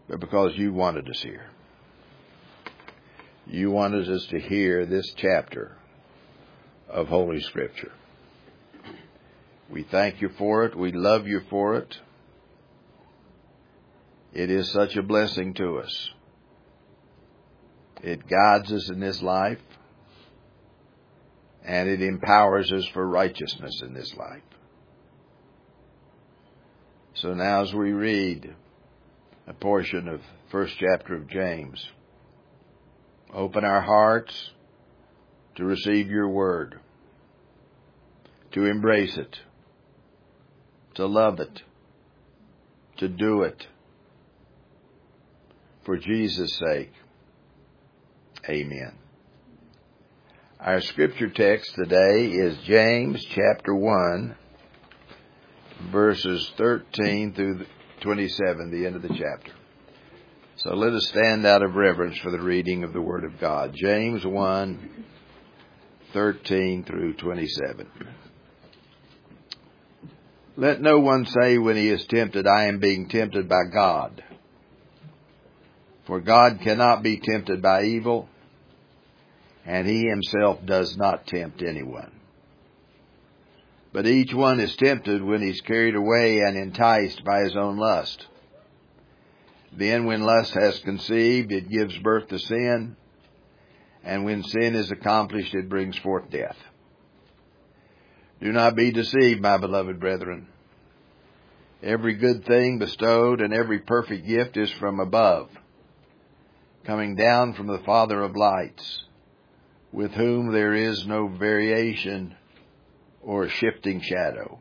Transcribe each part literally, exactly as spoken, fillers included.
but because you wanted us here. You wanted us to hear this chapter of Holy Scripture. We thank you for it. We love you for it. It is such a blessing to us. It guides us in this life, and it empowers us for righteousness in this life. So now as we read a portion of the first chapter of James, open our hearts to receive your word, to embrace it, to love it, to do it. For Jesus' sake, amen. Our scripture text today is James chapter one, verses thirteen through twenty-seven, the end of the chapter. So let us stand out of reverence for the reading of the Word of God. James one, thirteen through twenty-seven. Let no one say when he is tempted, I am being tempted by God. For God cannot be tempted by evil, and he himself does not tempt anyone. But each one is tempted when he's carried away and enticed by his own lust. Then when lust has conceived, it gives birth to sin, and when sin is accomplished, it brings forth death. Do not be deceived, my beloved brethren. Every good thing bestowed and every perfect gift is from above, coming down from the Father of lights, with whom there is no variation or shifting shadow.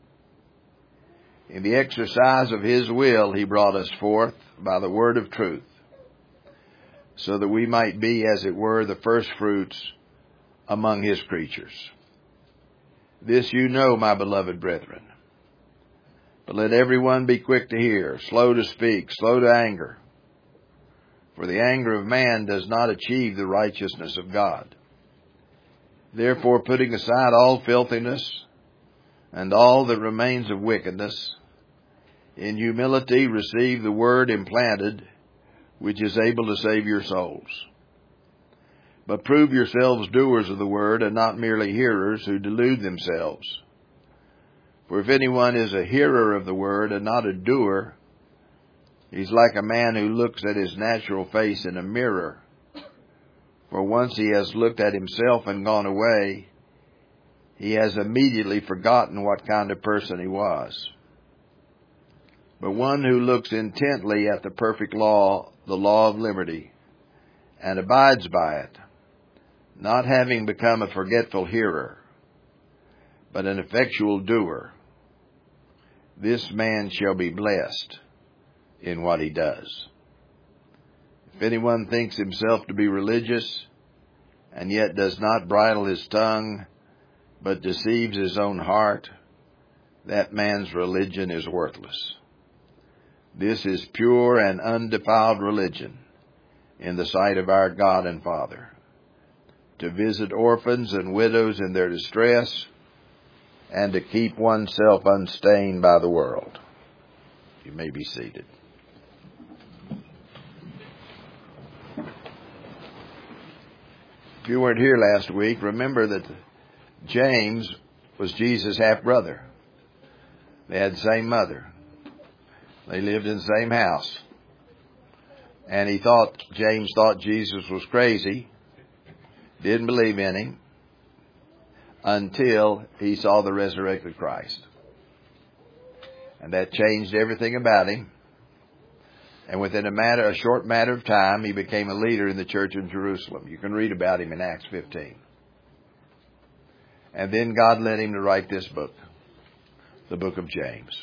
In the exercise of his will he brought us forth by the word of truth, so that we might be, as it were, the first fruits among his creatures. This you know, my beloved brethren. But let everyone be quick to hear, slow to speak, slow to anger. For the anger of man does not achieve the righteousness of God. Therefore, putting aside all filthiness and all that remains of wickedness, in humility receive the word implanted, which is able to save your souls. But prove yourselves doers of the word, and not merely hearers who delude themselves. For if anyone is a hearer of the word and not a doer, he's like a man who looks at his natural face in a mirror. For once he has looked at himself and gone away, he has immediately forgotten what kind of person he was. But one who looks intently at the perfect law, the law of liberty, and abides by it, not having become a forgetful hearer, but an effectual doer, this man shall be blessed in what he does. If anyone thinks himself to be religious, and yet does not bridle his tongue, but deceives his own heart, that man's religion is worthless. This is pure and undefiled religion in the sight of our God and Father, to visit orphans and widows in their distress, and to keep oneself unstained by the world. You may be seated. If you weren't here last week, remember that James was Jesus' half-brother. They had the same mother. They lived in the same house. And he thought, James thought Jesus was crazy, didn't believe in him, until he saw the resurrected Christ. And that changed everything about him. And within a matter, a short matter of time, he became a leader in the church in Jerusalem. You can read about him in Acts fifteen. And then God led him to write this book, the book of James.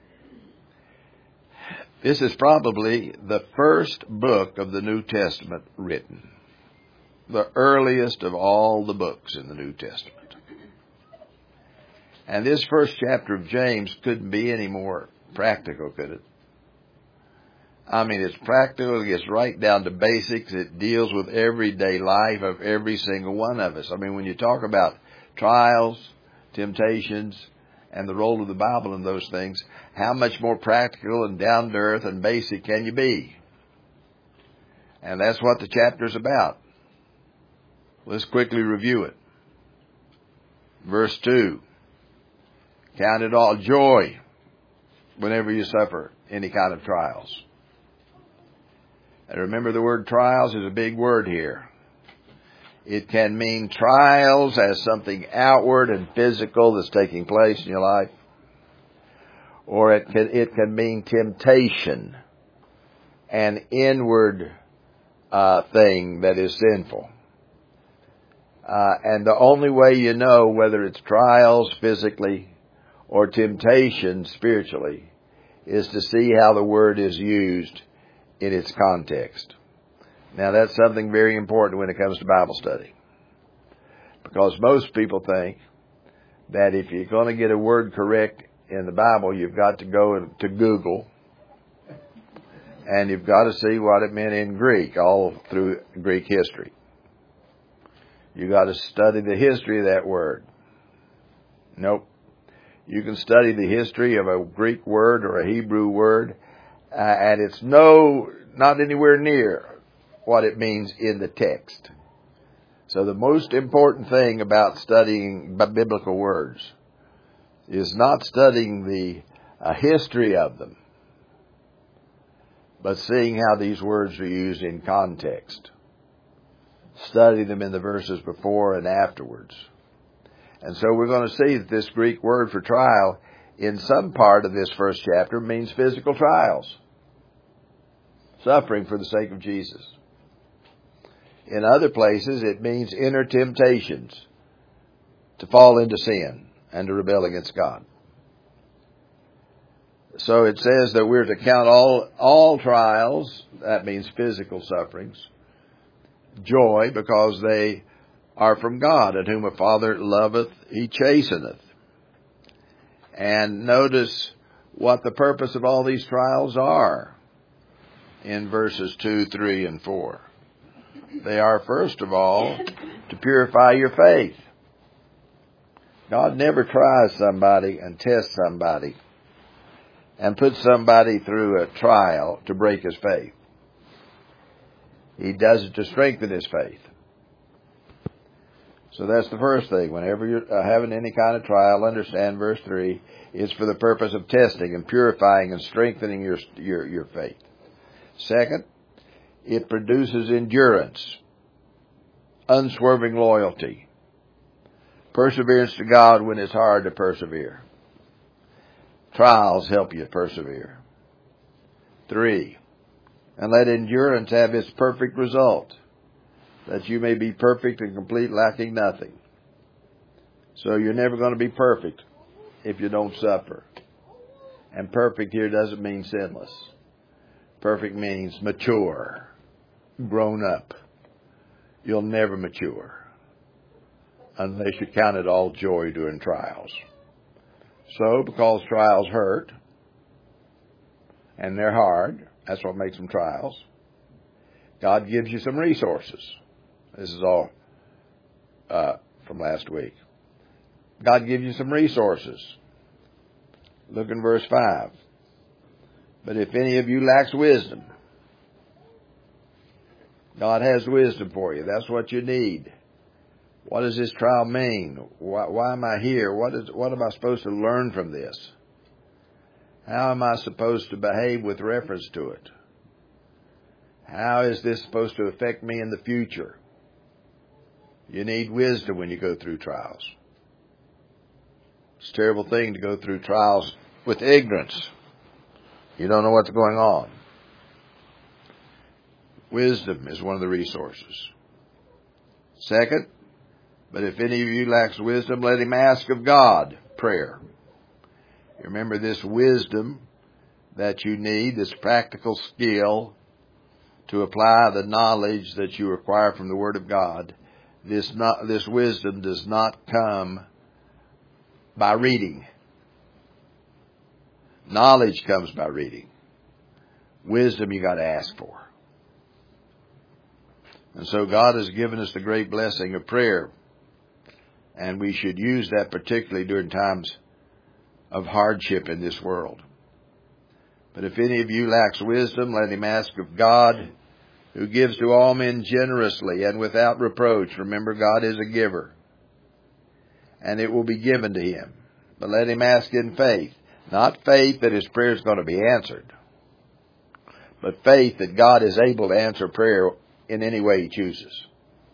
This is probably the first book of the New Testament written. The earliest of all the books in the New Testament. And this first chapter of James couldn't be any more practical, could it? I mean, it's practical. It gets right down to basics. It deals with everyday life of every single one of us. I mean, when you talk about trials, temptations, and the role of the Bible in those things, how much more practical and down to earth and basic can you be? And that's what the chapter's about. Let's quickly review it. Verse two. Count it all joy whenever you suffer any kind of trials. And remember, the word trials is a big word here. It can mean trials as something outward and physical that's taking place in your life. Or it can, it can mean temptation, an inward uh, thing that is sinful. Uh, and the only way you know whether it's trials physically or temptation spiritually is to see how the word is used in its context. Now, that's something very important when it comes to Bible study. Because most people think that if you're going to get a word correct in the Bible, you've got to go to Google and you've got to see what it meant in Greek, all through Greek history. You've got to study the history of that word. Nope. You can study the history of a Greek word or a Hebrew word, uh, and it's no, not anywhere near what it means in the text. So the most important thing about studying biblical words is not studying the uh, history of them, but seeing how these words are used in context. Study them in the verses before and afterwards. And so we're going to see that this Greek word for trial in some part of this first chapter means physical trials. Suffering for the sake of Jesus. In other places it means inner temptations to fall into sin and to rebel against God. So it says that we're to count all, all trials, that means physical sufferings, joy, because they are from God, at whom a father loveth, he chasteneth. And notice what the purpose of all these trials are in verses two, three, and four. They are, first of all, to purify your faith. God never tries somebody and tests somebody and puts somebody through a trial to break his faith. He does it to strengthen his faith. So that's the first thing. Whenever you're uh, having any kind of trial, understand verse three, it's for the purpose of testing and purifying and strengthening your, your, your faith. Second, it produces endurance, unswerving loyalty, perseverance to God when it's hard to persevere. Trials help you persevere. Three, and let endurance have its perfect result, that you may be perfect and complete, lacking nothing. So you're never going to be perfect if you don't suffer. And perfect here doesn't mean sinless. Perfect means mature, grown up. You'll never mature unless you count it all joy during trials. So, because trials hurt, and they're hard, that's what makes them trials, God gives you some resources. This is all uh, from last week. God gives you some resources. Look in verse five. But if any of you lacks wisdom, God has wisdom for you. That's what you need. What does this trial mean? Why, why am I here? What is, what am I supposed to learn from this? How am I supposed to behave with reference to it? How is this supposed to affect me in the future? You need wisdom when you go through trials. It's a terrible thing to go through trials with ignorance. You don't know what's going on. Wisdom is one of the resources. Second, but if any of you lacks wisdom, let him ask of God. Prayer. You remember this wisdom that you need, this practical skill to apply the knowledge that you acquire from the Word of God. This not, this wisdom does not come by reading. Knowledge comes by reading. Wisdom you got to ask for. And so God has given us the great blessing of prayer. And we should use that particularly during times of hardship in this world. But if any of you lacks wisdom, let him ask of God, who gives to all men generously and without reproach. Remember, God is a giver, and it will be given to him. But let him ask in faith, not faith that his prayer is going to be answered, but faith that God is able to answer prayer in any way he chooses.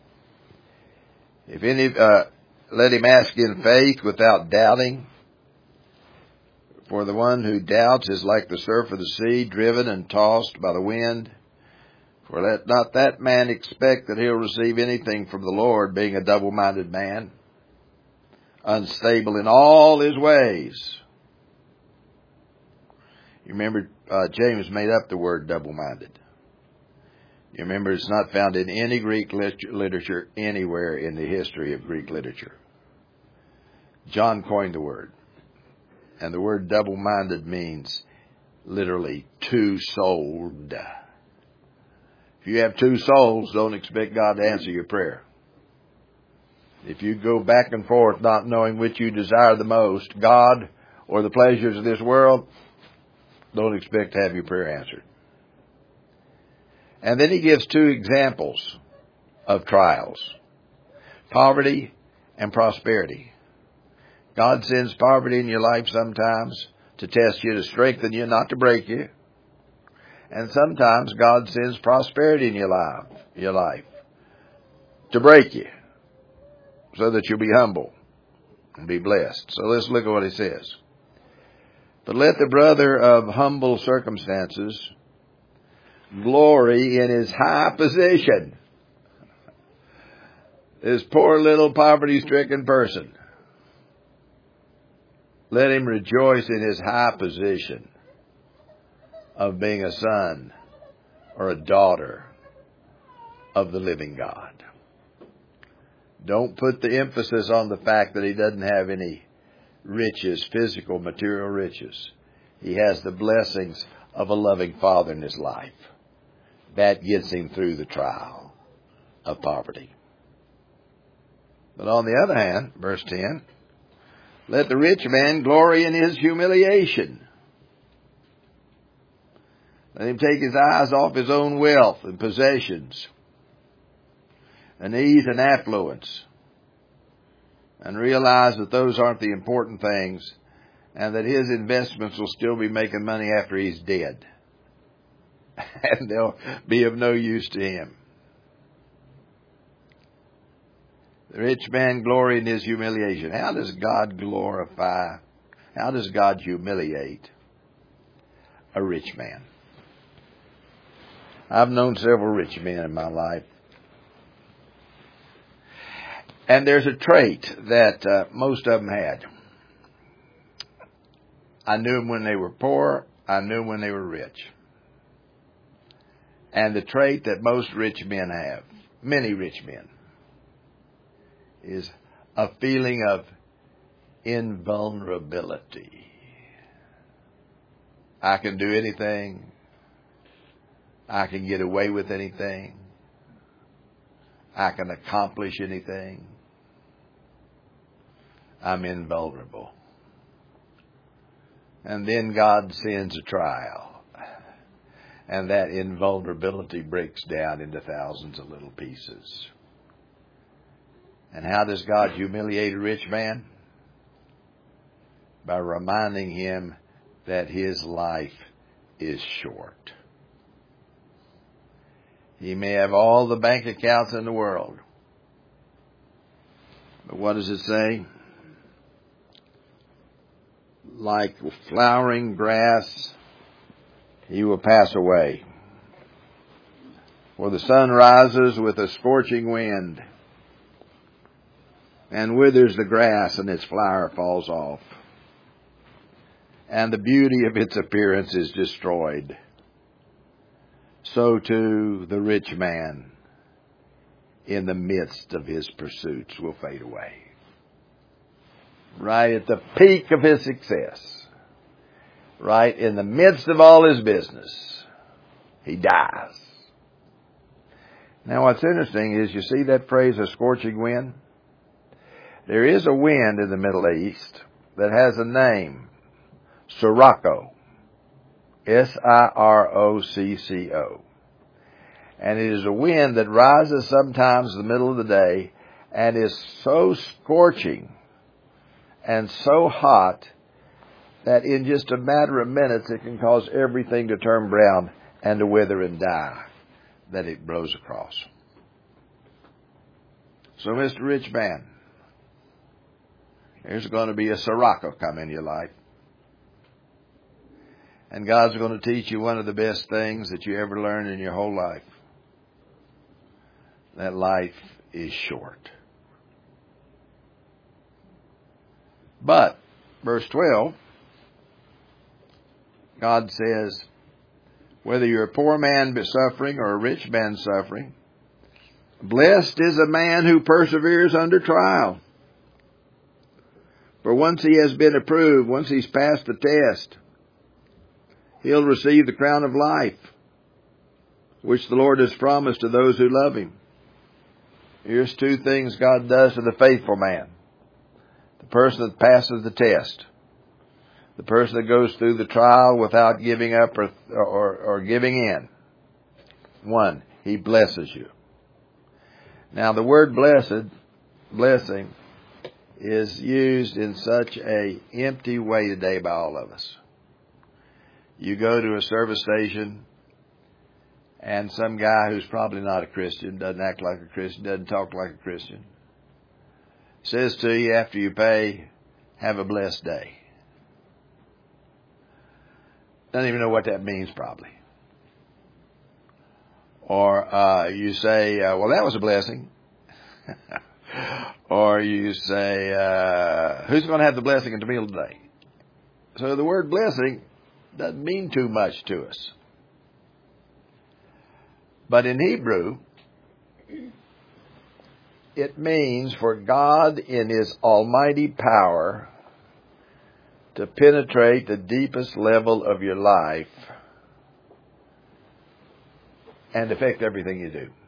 If any, uh, let him ask in faith without doubting. For the one who doubts is like the surf of the sea, driven and tossed by the wind. For let not that man expect that he'll receive anything from the Lord, being a double-minded man, unstable in all his ways. You remember, uh, James made up the word double-minded. You remember, it's not found in any Greek literature anywhere in the history of Greek literature. John coined the word. And the word double-minded means literally two-souled. If you have two souls, don't expect God to answer your prayer. If you go back and forth not knowing which you desire the most, God or the pleasures of this world, don't expect to have your prayer answered. And then he gives two examples of trials: poverty and prosperity. God sends poverty in your life sometimes to test you, to strengthen you, not to break you. And sometimes God sends prosperity in your life, your life to break you, so that you'll be humble and be blessed. So let's look at what he says. But let the brother of humble circumstances glory in his high position. This poor little poverty-stricken person. Let him rejoice in his high position of being a son or a daughter of the living God. Don't put the emphasis on the fact that he doesn't have any riches, physical, material riches. He has the blessings of a loving Father in his life. That gets him through the trial of poverty. But on the other hand, verse ten, let the rich man glory in his humiliation. Let him take his eyes off his own wealth and possessions and ease and affluence, and realize that those aren't the important things, and that his investments will still be making money after he's dead. And they'll be of no use to him. The rich man glory in his humiliation. How does God glorify? How does God humiliate a rich man? I've known several rich men in my life. And there's a trait that uh, most of them had. I knew them when they were poor. I knew them when they were rich. And the trait that most rich men have, many rich men, is a feeling of invulnerability. I can do anything. I can get away with anything. I can accomplish anything. I'm invulnerable. And then God sends a trial. And that invulnerability breaks down into thousands of little pieces. And how does God humiliate a rich man? By reminding him that his life is short. He may have all the bank accounts in the world. But what does it say? Like flowering grass, he will pass away. For the sun rises with a scorching wind, and withers the grass, and its flower falls off, and the beauty of its appearance is destroyed. So too the rich man in the midst of his pursuits will fade away. Right at the peak of his success, right in the midst of all his business, he dies. Now what's interesting is, you see that phrase, a scorching wind? There is a wind in the Middle East that has a name, Sirocco. S I R O C C O. And it is a wind that rises sometimes in the middle of the day and is so scorching and so hot that in just a matter of minutes it can cause everything to turn brown and to wither and die that it blows across. So, Mister Rich Man, there's going to be a Sirocco come in your life. And God's going to teach you one of the best things that you ever learned in your whole life. That life is short. But, verse twelve, God says, whether you're a poor man suffering or a rich man suffering, blessed is a man who perseveres under trial. For once he has been approved, once he's passed the test, he'll receive the crown of life, which the Lord has promised to those who love Him. Here's two things God does to the faithful man. The person that passes the test. The person that goes through the trial without giving up or, or, or giving in. One, He blesses you. Now the word blessed, blessing, is used in such a empty way today by all of us. You go to a service station and some guy who's probably not a Christian, doesn't act like a Christian, doesn't talk like a Christian, says to you after you pay, have a blessed day. Doesn't even know what that means probably. Or uh, you say, uh, well, that was a blessing. Or you say, uh, who's going to have the blessing at the meal today? So the word blessing doesn't mean too much to us. But in Hebrew, it means for God in His almighty power to penetrate the deepest level of your life and affect everything you do.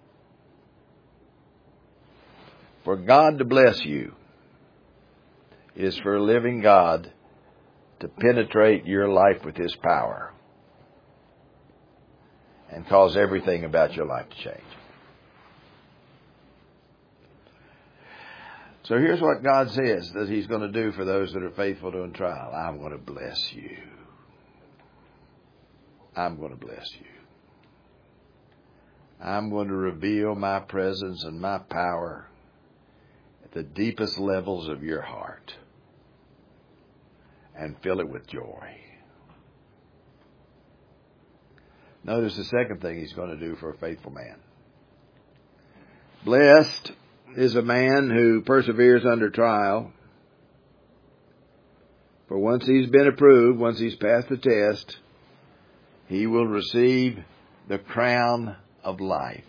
For God to bless you is for a living God to penetrate your life with His power and cause everything about your life to change. So here's what God says that He's going to do for those that are faithful to a trial. I'm going to bless you. I'm going to bless you. I'm going to reveal my presence and my power at the deepest levels of your heart and fill it with joy. Notice the second thing He's going to do for a faithful man. Blessed is a man who perseveres under trial. For once he's been approved, once he's passed the test, he will receive the crown of life,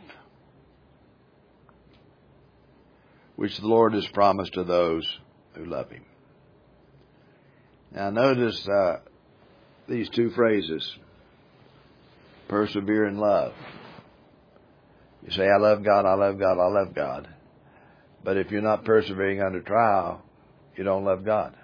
which the Lord has promised to those who love Him. Now notice uh, these two phrases. Persevere in love. You say, I love God, I love God, I love God. But if you're not persevering under trial, you don't love God.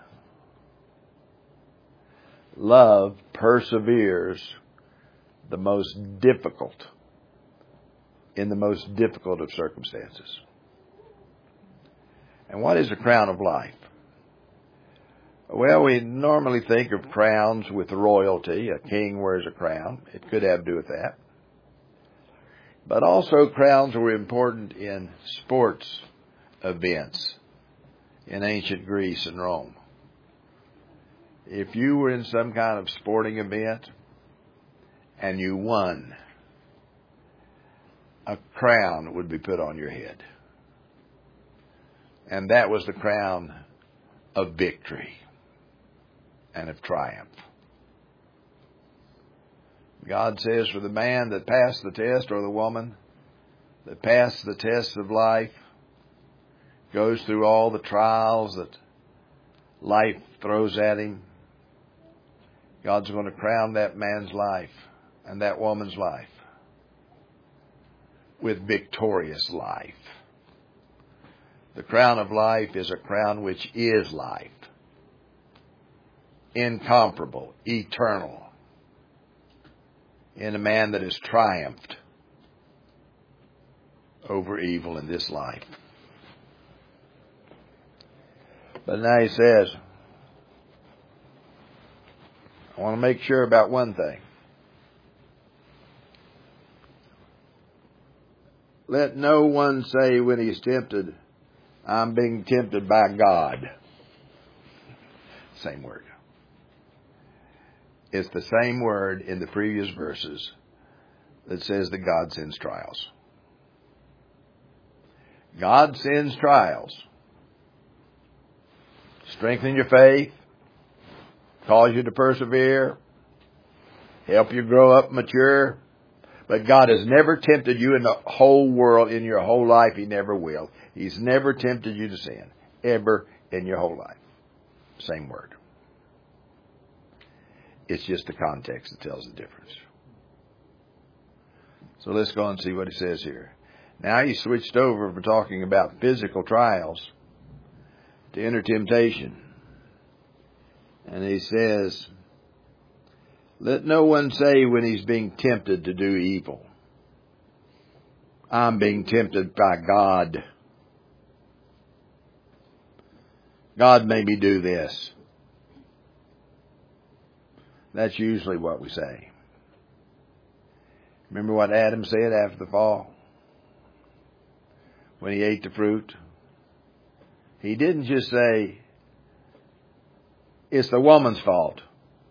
Love perseveres the most difficult, in the most difficult of circumstances. And what is a crown of life? Well, we normally think of crowns with royalty. A king wears a crown. It could have to do with that. But also crowns were important in sports events in ancient Greece and Rome. If you were in some kind of sporting event and you won, a crown would be put on your head. And that was the crown of victory and of triumph. God says for the man that passed the test, or the woman that passed the test of life, goes through all the trials that life throws at him, God's going to crown that man's life and that woman's life with victorious life. The crown of life is a crown which is life. Incomparable, eternal, in a man that has triumphed over evil in this life. But now he says, I want to make sure about one thing. Let no one say when he's tempted, I'm being tempted by God. Same word. It's the same word in the previous verses that says that God sends trials. God sends trials. Strengthen your faith, cause you to persevere, help you grow up, mature. But God has never tempted you in the whole world, in your whole life. He never will. He's never tempted you to sin, ever in your whole life. Same word. It's just the context that tells the difference. So let's go and see what he says here. Now he switched over from talking about physical trials to inner temptation. And he says, let no one say when he's being tempted to do evil, I'm being tempted by God. God made me do this. That's usually what we say. Remember what Adam said after the fall? When he ate the fruit? He didn't just say, it's the woman's fault.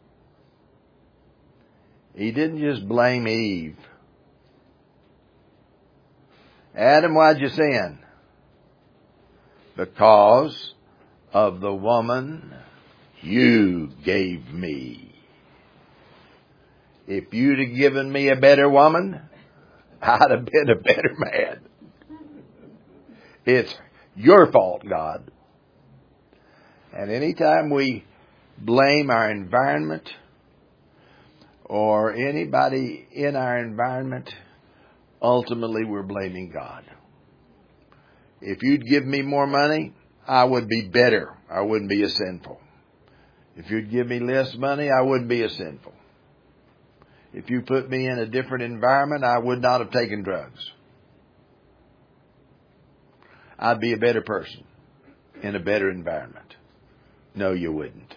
He didn't just blame Eve. Adam, why'd you sin? Because of the woman you gave me. If you'd have given me a better woman, I'd have been a better man. It's your fault, God. And anytime we blame our environment or anybody in our environment, ultimately we're blaming God. If you'd give me more money, I would be better. I wouldn't be as sinful. If you'd give me less money, I wouldn't be as sinful. If you put me in a different environment, I would not have taken drugs. I'd be a better person in a better environment. No, you wouldn't.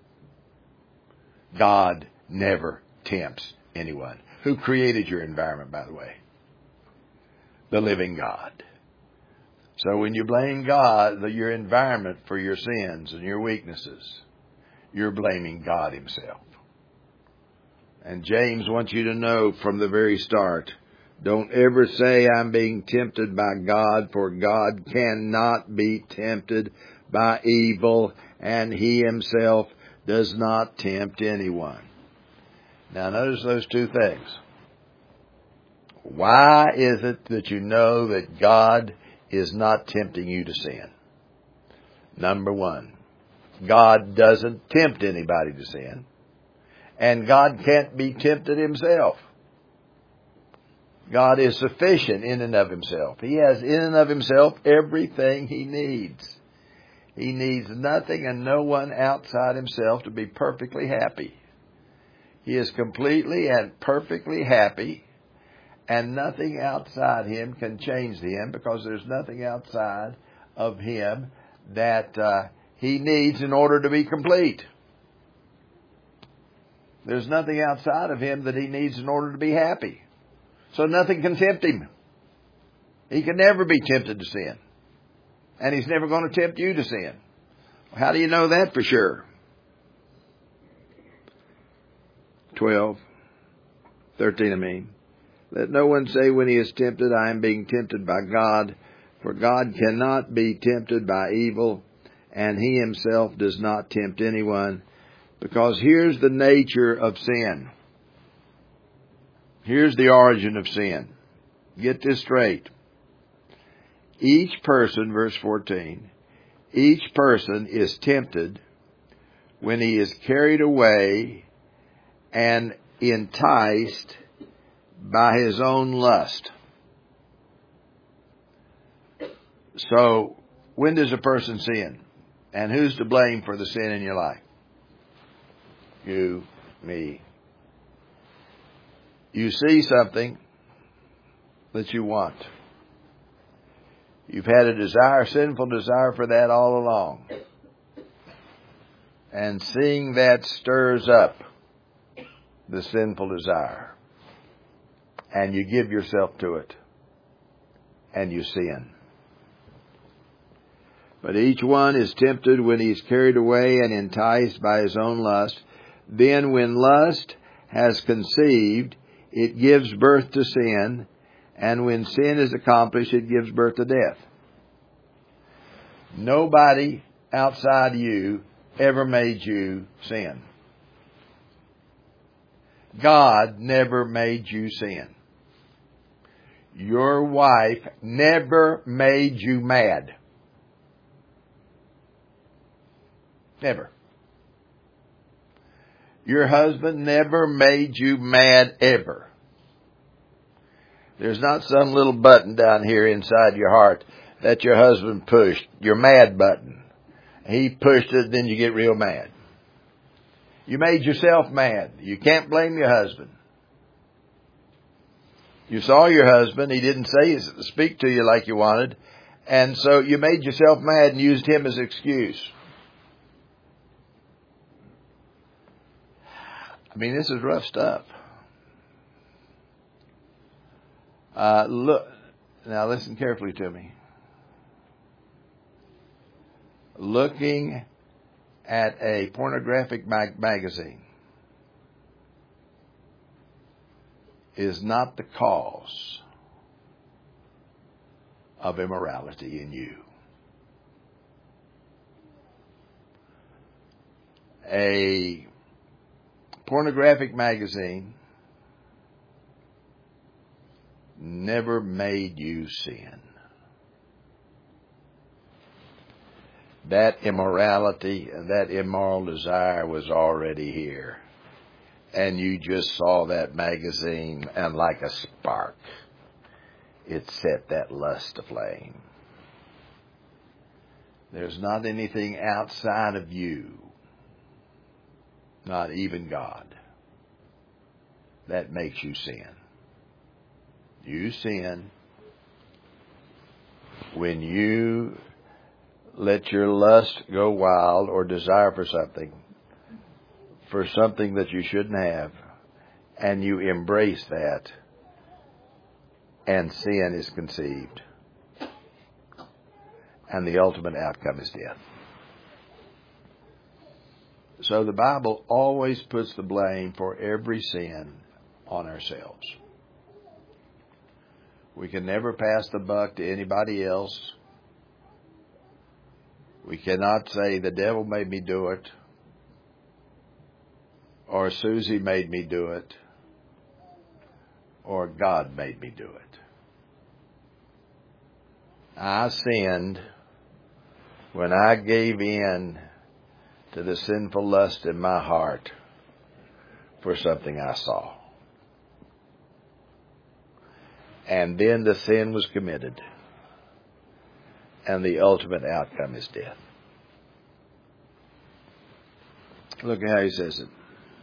God never tempts anyone. Who created your environment, by the way? The living God. So when you blame God, your environment for your sins and your weaknesses, you're blaming God himself. And James wants you to know from the very start, don't ever say I'm being tempted by God, for God cannot be tempted by evil, and he himself does not tempt anyone. Now notice those two things. Why is it that you know that God is not tempting you to sin? Number one, God doesn't tempt anybody to sin. And God can't be tempted himself. God is sufficient in and of himself. He has in and of himself everything he needs. He needs nothing and no one outside himself to be perfectly happy. He is completely and perfectly happy, and nothing outside him can change him, because there's nothing outside of him that uh, he needs in order to be complete. There's nothing outside of him that he needs in order to be happy. So nothing can tempt him. He can never be tempted to sin. And he's never going to tempt you to sin. How do you know that for sure? twelve, thirteen I mean. Let no one say when he is tempted, I am being tempted by God. For God cannot be tempted by evil, and he himself does not tempt anyone. Because here's the nature of sin. Here's the origin of sin. Get this straight. Each person, verse fourteen, each person is tempted when he is carried away and enticed by his own lust. So, when does a person sin? And who's to blame for the sin in your life? You, me. You see something that you want. You've had a desire, sinful desire for that all along. And seeing that stirs up the sinful desire. And you give yourself to it. And you sin. But each one is tempted when he is carried away and enticed by his own lust. Then when lust has conceived, it gives birth to sin. And when sin is accomplished, it gives birth to death. Nobody outside you ever made you sin. God never made you sin. Your wife never made you mad. Never. Your husband never made you mad ever. There's not some little button down here inside your heart that your husband pushed, your mad button. He pushed it, then you get real mad. You made yourself mad. You can't blame your husband. You saw your husband. He didn't say, speak to you like you wanted. And so you made yourself mad and used him as an excuse. I mean, this is rough stuff. Uh, look, now listen carefully to me. Looking at a pornographic mag- magazine is not the cause of immorality in you. A pornographic magazine never made you sin. That immorality and that immoral desire was already here. And you just saw that magazine, and like a spark, it set that lust aflame. There's not anything outside of you, not even God, that makes you sin. You sin when you let your lust go wild or desire for something, for something that you shouldn't have, and you embrace that, and sin is conceived. And the ultimate outcome is death. So the Bible always puts the blame for every sin on ourselves. We can never pass the buck to anybody else. We cannot say the devil made me do it, or Susie made me do it, or God made me do it. I sinned when I gave in to the sinful lust in my heart for something I saw. And then the sin was committed. And the ultimate outcome is death. Look at how he says it.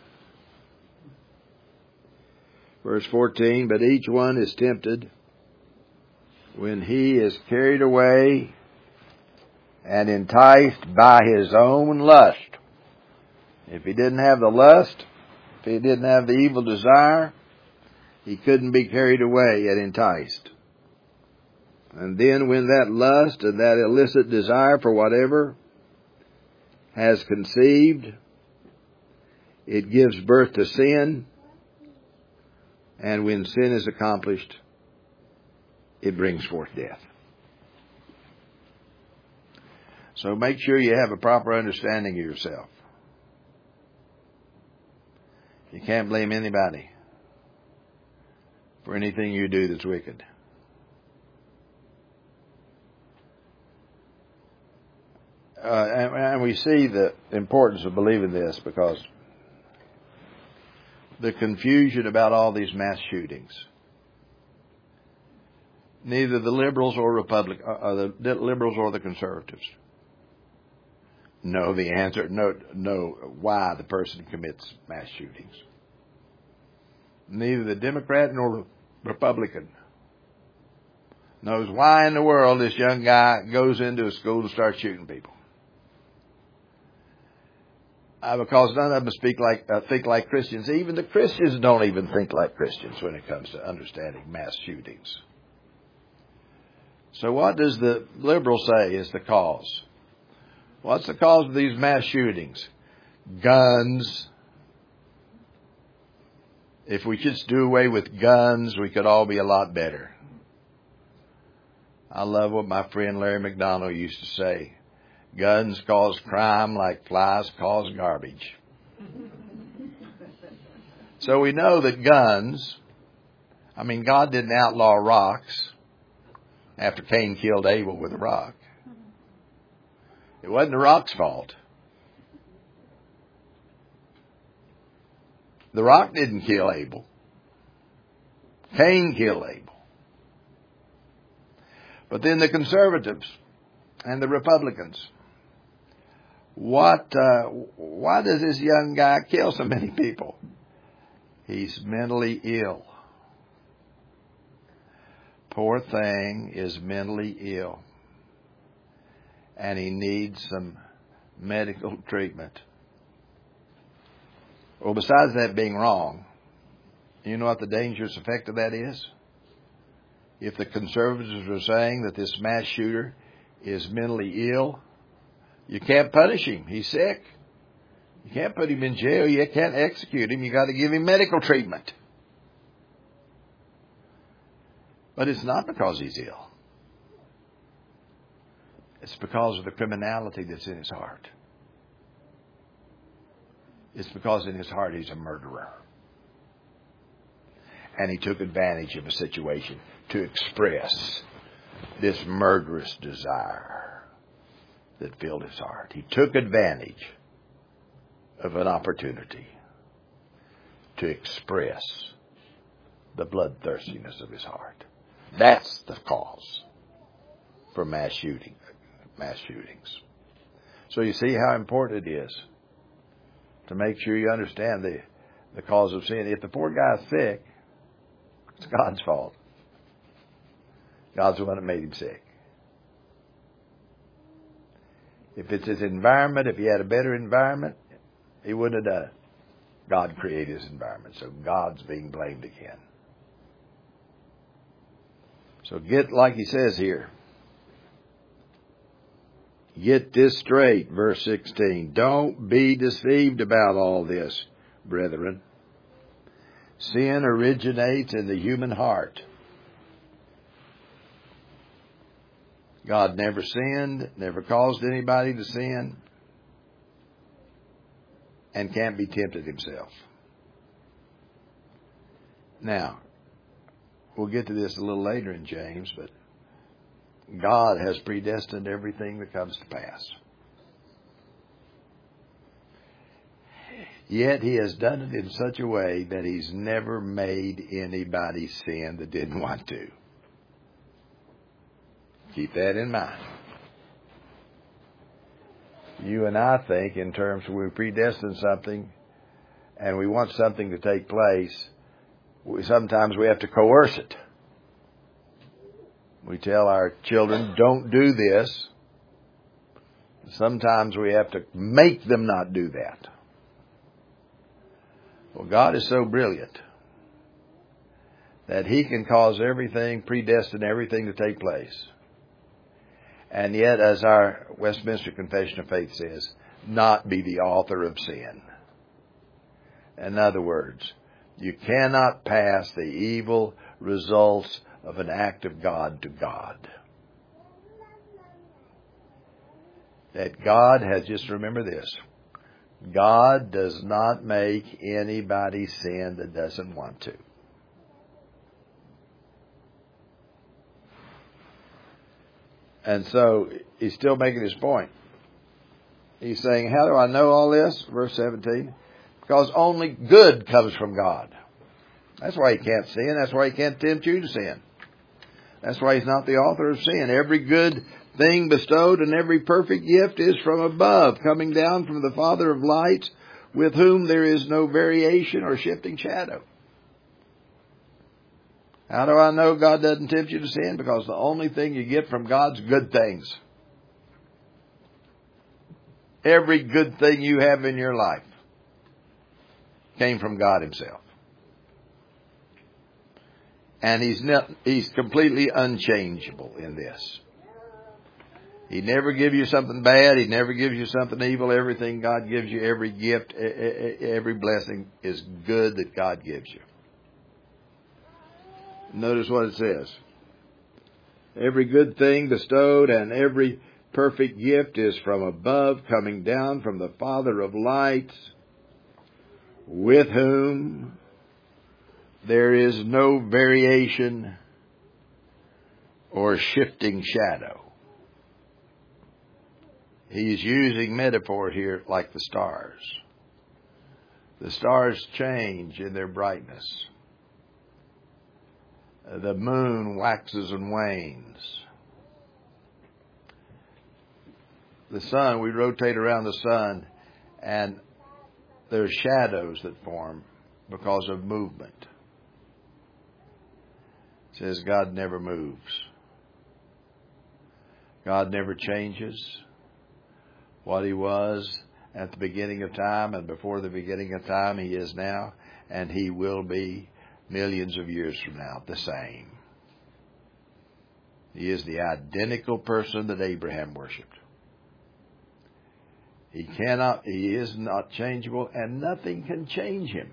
Verse fourteen, but each one is tempted when he is carried away and enticed by his own lust. If he didn't have the lust, if he didn't have the evil desire, he couldn't be carried away and enticed. And then when that lust and that illicit desire for whatever has conceived, it gives birth to sin. And when sin is accomplished, it brings forth death. So make sure you have a proper understanding of yourself. You can't blame anybody for anything you do that's wicked. Uh, and, and we see the importance of believing this because the confusion about all these mass shootings. Neither the liberals or Republic, uh, the liberals or the conservatives know the answer, know, know why the person commits mass shootings. Neither the Democrat nor Republican knows why in the world this young guy goes into a school and starts shooting people. Uh, because none of them speak like, uh, think like Christians. Even the Christians don't even think like Christians when it comes to understanding mass shootings. So what does the liberal say is the cause? What's the cause of these mass shootings? Guns. If we just do away with guns, we could all be a lot better. I love what my friend Larry McDonald used to say. Guns cause crime like flies cause garbage. So we know that guns, I mean, God didn't outlaw rocks after Cain killed Abel with a rock. It wasn't the rock's fault. The rock didn't kill Abel. Cain killed Abel. But then the conservatives and the Republicans, what? Uh, why does this young guy kill so many people? He's mentally ill. Poor thing is mentally ill. And he needs some medical treatment. Well, besides that being wrong, you know what the dangerous effect of that is? If the conservatives are saying that this mass shooter is mentally ill, you can't punish him. He's sick. You can't put him in jail. You can't execute him. You got to give him medical treatment. But it's not because he's ill. It's because of the criminality that's in his heart. It's because in his heart he's a murderer. And he took advantage of a situation to express this murderous desire that filled his heart. He took advantage of an opportunity to express the bloodthirstiness of his heart. That's the cause for mass shooting, mass shootings. So you see how important it is to make sure you understand the, the cause of sin. If the poor guy's sick, it's God's fault. God's the one that made him sick. If it's his environment, if he had a better environment, he wouldn't have done it. God created his environment, so God's being blamed again. So get, like he says here, get this straight, verse sixteen. Don't be deceived about all this, brethren. Sin originates in the human heart. God never sinned, never caused anybody to sin, and can't be tempted himself. Now, we'll get to this a little later in James, but God has predestined everything that comes to pass. Yet he has done it in such a way that he's never made anybody sin that didn't want to. Keep that in mind. You and I think in terms of we predestine something and we want something to take place, we, sometimes we have to coerce it. We tell our children, don't do this. Sometimes we have to make them not do that. Well, God is so brilliant that he can cause everything, predestine everything to take place. And yet, as our Westminster Confession of Faith says, not be the author of sin. In other words, you cannot pass the evil results of an act of God to God. That God has, just remember this, God does not make anybody sin that doesn't want to. And so he's still making his point. He's saying, how do I know all this? Verse seventeen. Because only good comes from God. That's why he can't sin. That's why he can't tempt you to sin. That's why he's not the author of sin. Every good thing bestowed and every perfect gift is from above, coming down from the Father of lights, with whom there is no variation or shifting shadow. How do I know God doesn't tempt you to sin? Because the only thing you get from God's good things. Every good thing you have in your life came from God Himself. And He's not, He's completely unchangeable in this. He never gives you something bad. He never gives you something evil. Everything God gives you, every gift, every blessing is good that God gives you. Notice what it says. Every good thing bestowed and every perfect gift is from above, coming down from the Father of lights, with whom there is no variation or shifting shadow. He's using metaphor here like the stars. The stars change in their brightness. The moon waxes and wanes. The sun, we rotate around the sun, and there's shadows that form because of movement. It says God never moves. God never changes. What He was at the beginning of time and before the beginning of time, He is now, and He will be millions of years from now the same. He is the identical person that Abraham worshipped. He cannot, He is not changeable, and nothing can change Him.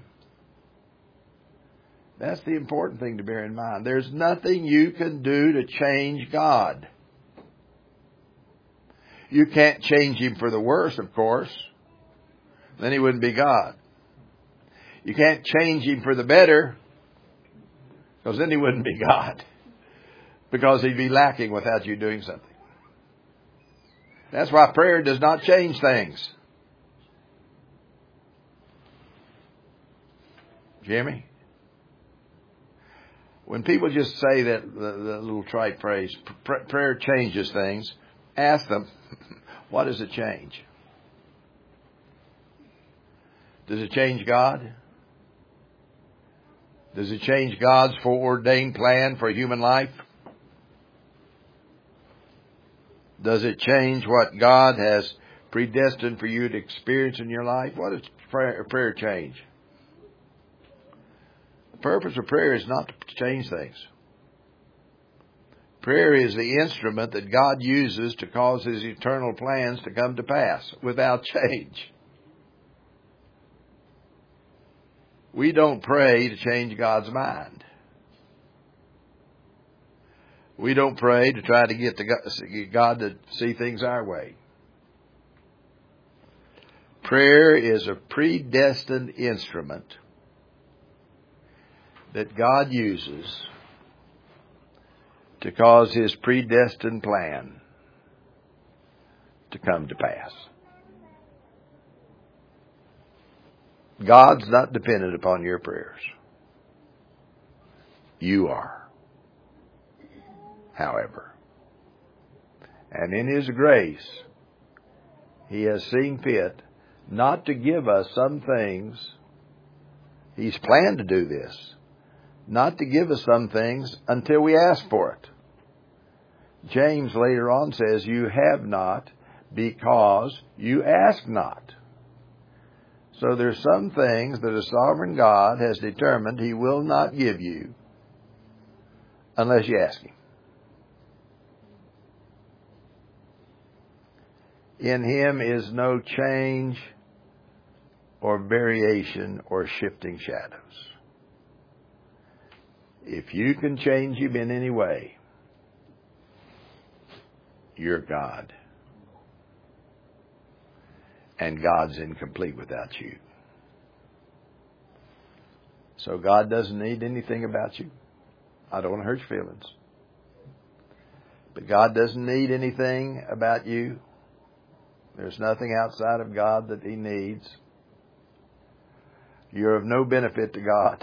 That's the important thing to bear in mind. There's nothing you can do to change God. You can't change Him for the worse, of course. Then He wouldn't be God. You can't change Him for the better, because then He wouldn't be God. Because He'd be lacking without you doing something. That's why prayer does not change things. Jimmy? When people just say that the, the little trite phrase, pr- prayer changes things, ask them, what does it change? Does it change God? Does it change God's foreordained plan for human life? Does it change what God has predestined for you to experience in your life? What does prayer, prayer change? The purpose of prayer is not to change things. Prayer is the instrument that God uses to cause His eternal plans to come to pass without change. We don't pray to change God's mind. We don't pray to try to get God to see things our way. Prayer is a predestined instrument that God uses to cause His predestined plan to come to pass. God's not dependent upon your prayers. You are. However, and in His grace, He has seen fit not to give us some things. He's planned to do this, not to give us some things until we ask for it. James later on says, you have not because you ask not. So there's some things that a sovereign God has determined He will not give you unless you ask Him. In Him is no change or variation or shifting shadows. If you can change Him in any way, you're God. And God's incomplete without you. So God doesn't need anything about you. I don't want to hurt your feelings. But God doesn't need anything about you. There's nothing outside of God that He needs. You're of no benefit to God.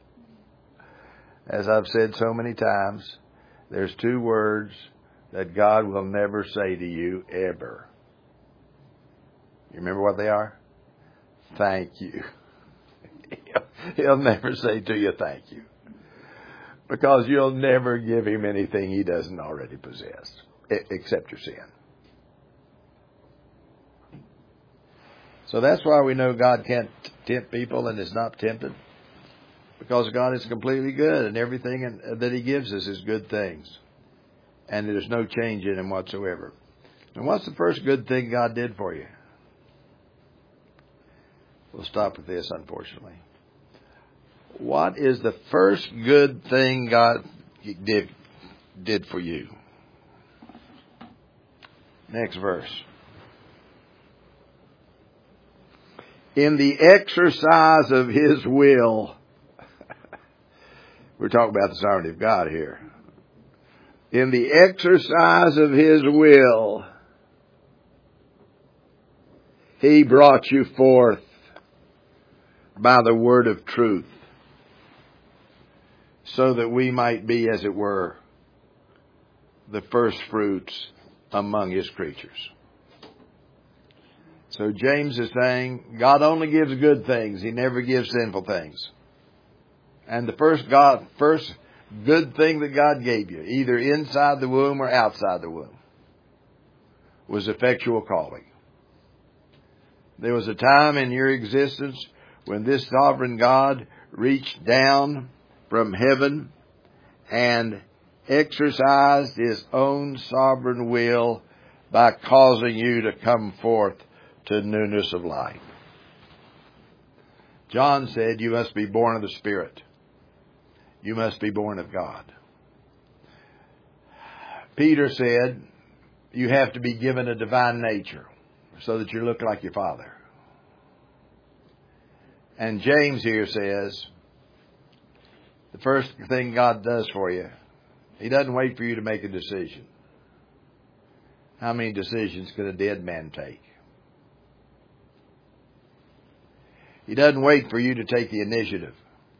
As I've said so many times, there's two words that God will never say to you ever. You remember what they are? Thank you. He'll never say to you, thank you. Because you'll never give him anything he doesn't already possess, except your sin. So that's why we know God can't tempt people and is not tempted. Because God is completely good, and everything that he gives us is good things. And there's no change in him whatsoever. And what's the first good thing God did for you? We'll stop with this, unfortunately. What is the first good thing God did, did for you? Next verse. In the exercise of his will. We're talking about the sovereignty of God here. In the exercise of his will, he brought you forth by the word of truth, so that we might be, as it were, the first fruits among his creatures. So James is saying, God only gives good things. He never gives sinful things. And the first God, first good thing that God gave you, either inside the womb or outside the womb, was effectual calling. There was a time in your existence when this sovereign God reached down from heaven and exercised his own sovereign will by causing you to come forth to newness of life. John said, you must be born of the Spirit. You must be born of God. Peter said, you have to be given a divine nature so that you look like your Father. And James here says, the first thing God does for you, he doesn't wait for you to make a decision. How many decisions could a dead man take? He doesn't wait for you to take the initiative.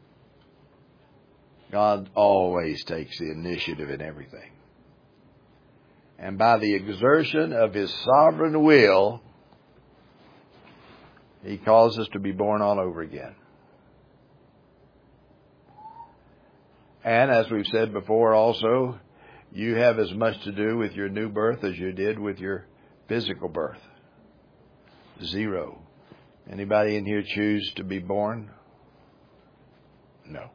God always takes the initiative in everything. And by the exertion of his sovereign will, he calls us to be born all over again. And as we've said before also, you have as much to do with your new birth as you did with your physical birth. Zero. Anybody in here choose to be born? No.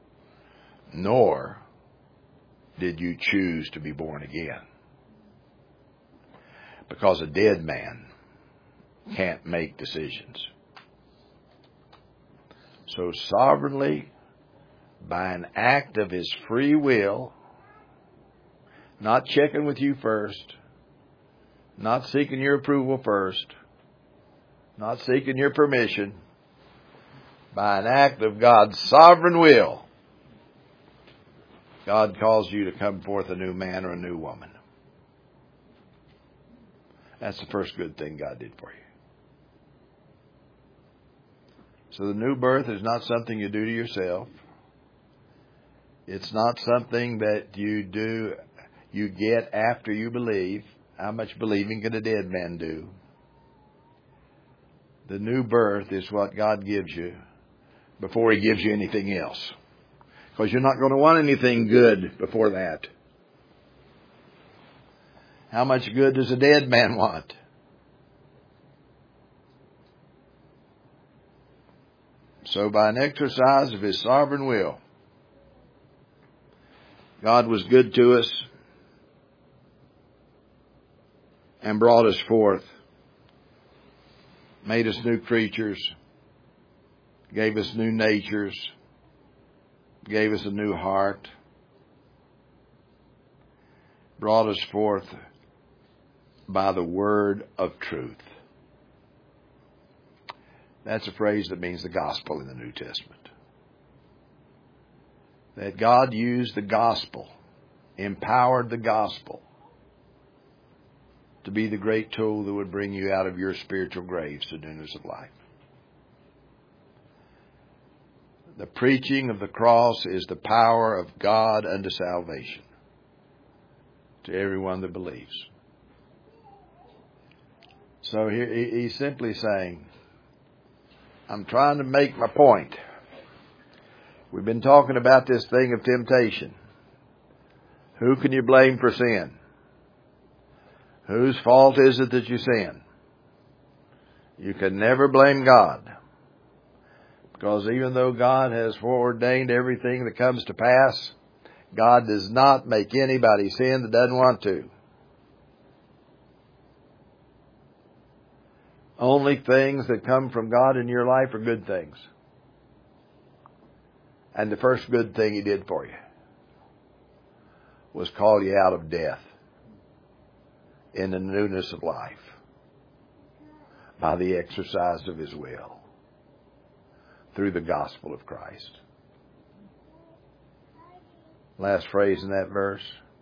Nor did you choose to be born again. Because a dead man can't make decisions. So sovereignly, by an act of his free will, not checking with you first, not seeking your approval first, not seeking your permission, by an act of God's sovereign will, God calls you to come forth a new man or a new woman. That's the first good thing God did for you. So the new birth is not something you do to yourself. It's not something that you do, you get after you believe. How much believing can a dead man do? The new birth is what God gives you before he gives you anything else. Because you're not going to want anything good before that. How much good does a dead man want? So by an exercise of his sovereign will, God was good to us and brought us forth, made us new creatures, gave us new natures, gave us a new heart, brought us forth by the word of truth. That's a phrase that means the gospel in the New Testament. That God used the gospel, empowered the gospel to be the great tool that would bring you out of your spiritual graves to newness of life. The preaching of the cross is the power of God unto salvation to everyone that believes. So here he's simply saying, I'm trying to make my point. We've been talking about this thing of temptation. Who can you blame for sin? Whose fault is it that you sin? You can never blame God. Because even though God has foreordained everything that comes to pass, God does not make anybody sin that doesn't want to. Only things that come from God in your life are good things. And the first good thing He did for you was call you out of death in the newness of life by the exercise of His will through the gospel of Christ. Last phrase in that verse.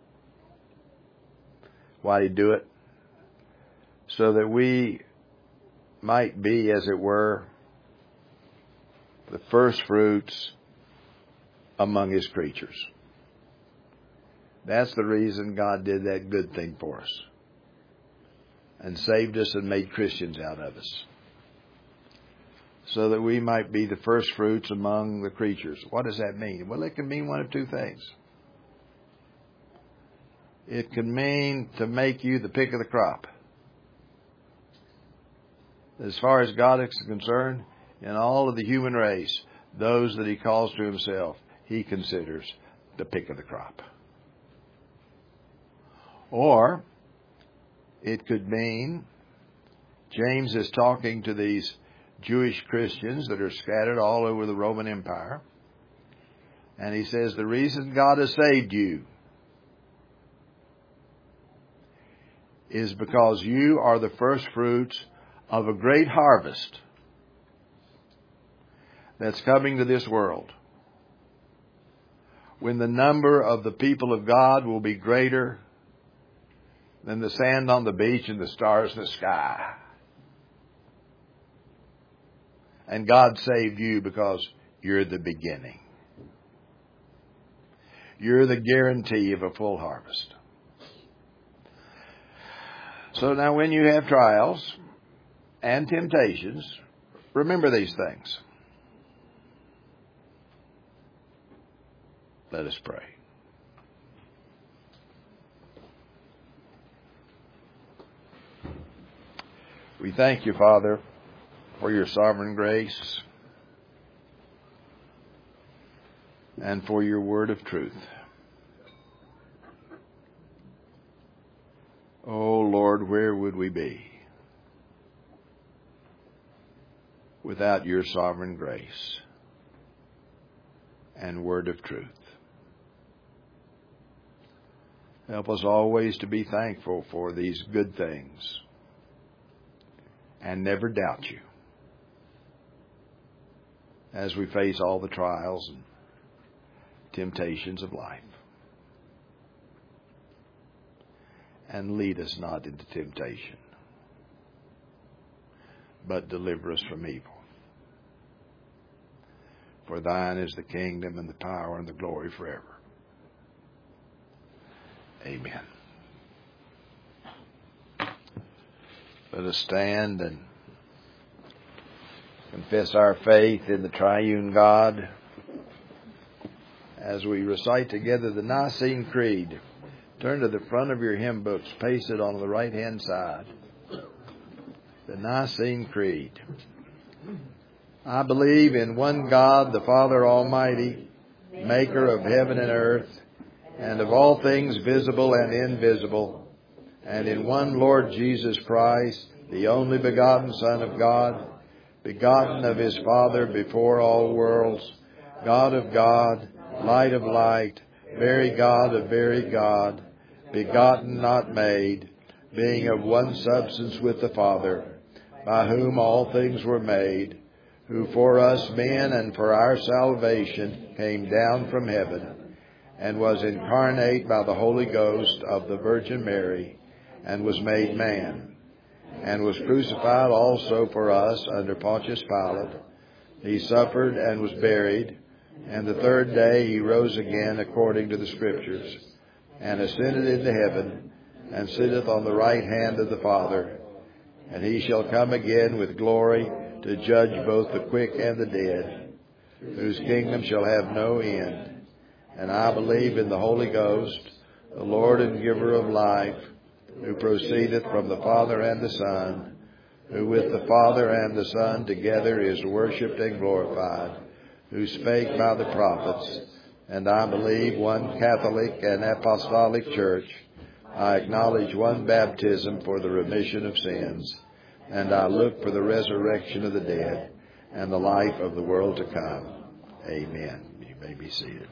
Why did He do it? So that we might be, as it were, the first fruits among His creatures. That's the reason God did that good thing for us and saved us and made Christians out of us, so that we might be the first fruits among the creatures. What does that mean? Well, it can mean one of two things. It can mean to make you the pick of the crop. As far as God is concerned, in all of the human race, those that He calls to Himself, He considers the pick of the crop. Or it could mean James is talking to these Jewish Christians that are scattered all over the Roman Empire. And he says, the reason God has saved you is because you are the first fruits of a great harvest that's coming to this world, when the number of the people of God will be greater than the sand on the beach and the stars in the sky. And God saved you because you're the beginning. You're the guarantee of a full harvest. So now when you have trials and temptations, remember these things. Let us pray. We thank you, Father, for your sovereign grace and for your word of truth. Oh, Lord, where would we be without your sovereign grace and word of truth? Help us always to be thankful for these good things and never doubt you as we face all the trials and temptations of life. And lead us not into temptation, but deliver us from evil. For thine is the kingdom and the power and the glory forever. Amen. Let us stand and confess our faith in the triune God as we recite together the Nicene Creed. Turn to the front of your hymn books, paste it on the right-hand side. The Nicene Creed. I believe in one God, the Father Almighty, maker of heaven and earth, and of all things visible and invisible, and in one Lord Jesus Christ, the only begotten Son of God, begotten of His Father before all worlds, God of God, light of light, very God of very God, begotten, not made, being of one substance with the Father, by whom all things were made, who for us men and for our salvation came down from heaven, and was incarnate by the Holy Ghost of the Virgin Mary, and was made man, and was crucified also for us under Pontius Pilate. He suffered and was buried, and the third day He rose again according to the Scriptures, and ascended into heaven, and sitteth on the right hand of the Father. And He shall come again with glory to judge both the quick and the dead, whose kingdom shall have no end. And I believe in the Holy Ghost, the Lord and giver of life, who proceedeth from the Father and the Son, who with the Father and the Son together is worshipped and glorified, who spake by the prophets. And I believe one Catholic and Apostolic Church. I acknowledge one baptism for the remission of sins. And I look for the resurrection of the dead and the life of the world to come. Amen. You may be seated.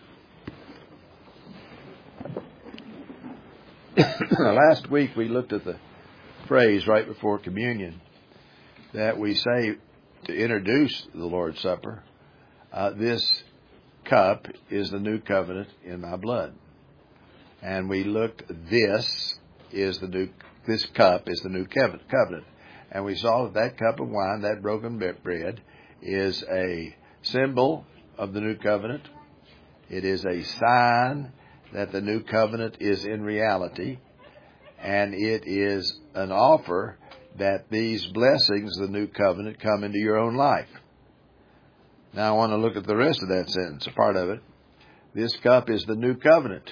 Last week we looked at the phrase right before communion that we say to introduce the Lord's Supper. Uh, this cup is the new covenant in my blood. And we looked, this is the new, this cup is the new covenant. And we saw that that cup of wine, that broken bread, is a symbol of the new covenant. It is a sign that the new covenant is in reality. And it is an offer that these blessings, the new covenant, come into your own life. Now I want to look at the rest of that sentence, a part of it. This cup is the new covenant.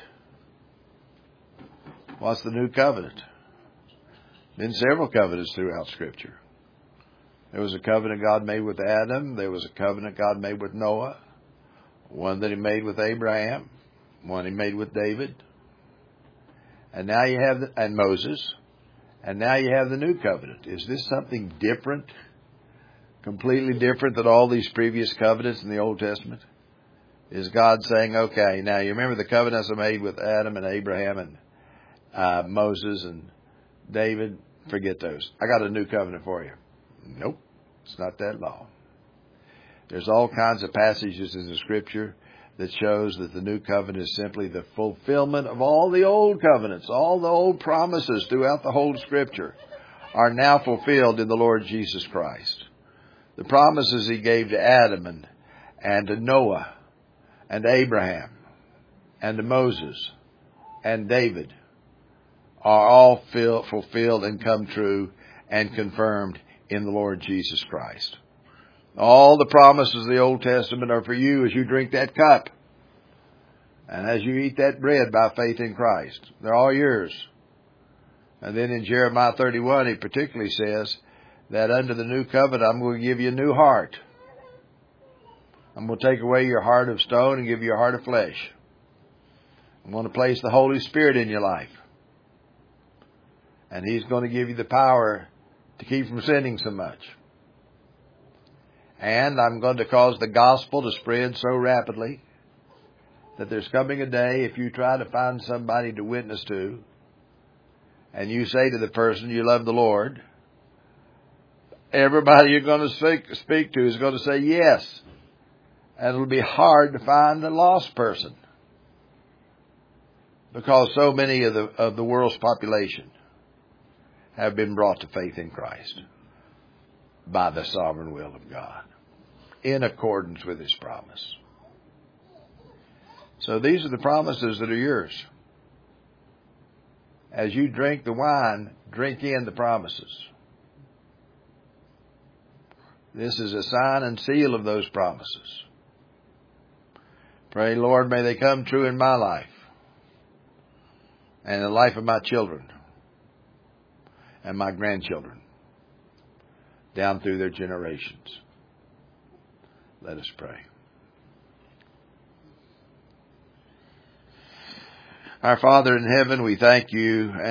What's the new covenant? Been several covenants throughout Scripture. There was a covenant God made with Adam. There was a covenant God made with Noah. One that He made with Abraham. One He made with David. And now you have the, and Moses. And now you have the new covenant. Is this something different? Completely different than all these previous covenants in the Old Testament? Is God saying, okay, now you remember the covenants I made with Adam and Abraham and uh, Moses and David? Forget those. I got a new covenant for you. Nope. It's not that long. There's all kinds of passages in the Scripture that shows that the new covenant is simply the fulfillment of all the old covenants. All the old promises throughout the whole Scripture are now fulfilled in the Lord Jesus Christ. The promises He gave to Adam and, and to Noah and Abraham and to Moses and David are all fill, fulfilled and come true and confirmed in the Lord Jesus Christ. All the promises of the Old Testament are for you as you drink that cup and as you eat that bread by faith in Christ. They're all yours. And then in Jeremiah thirty-one, He particularly says that under the new covenant, I'm going to give you a new heart. I'm going to take away your heart of stone and give you a heart of flesh. I'm going to place the Holy Spirit in your life. And He's going to give you the power to keep from sinning so much. And I'm going to cause the gospel to spread so rapidly that there's coming a day, if you try to find somebody to witness to, and you say to the person you love the Lord, everybody you're going to speak, speak to is going to say yes. And it'll be hard to find a lost person because so many of the, of the world's population have been brought to faith in Christ by the sovereign will of God in accordance with His promise. So these are the promises that are yours. As you drink the wine, drink in the promises. This is a sign and seal of those promises. Pray, Lord, may they come true in my life and in the life of my children and my grandchildren down through their generations. Let us pray. Our Father in heaven, we thank You